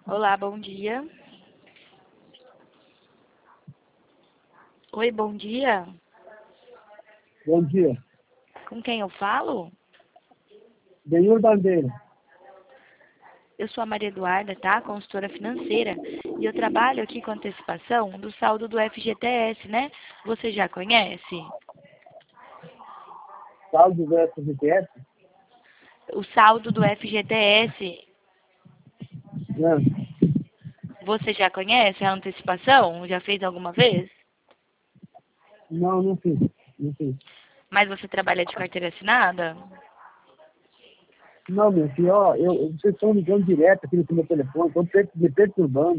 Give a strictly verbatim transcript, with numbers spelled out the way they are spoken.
Olá, bom dia. Oi, bom dia. Bom dia. Com quem eu falo? Benhur Bandeira. Eu sou a Maria Eduarda, tá? Consultora financeira. E eu trabalho aqui com antecipação do saldo do F G T S, né? Você já conhece? Saldo do F G T S? O saldo do F G T S, Não, você já conhece a antecipação? Já fez alguma vez? não, não fiz. Não fiz. Mas você trabalha de carteira assinada? Não, meu filho, ó, eu, vocês estão ligando direto aqui no meu telefone, estão me perturbando.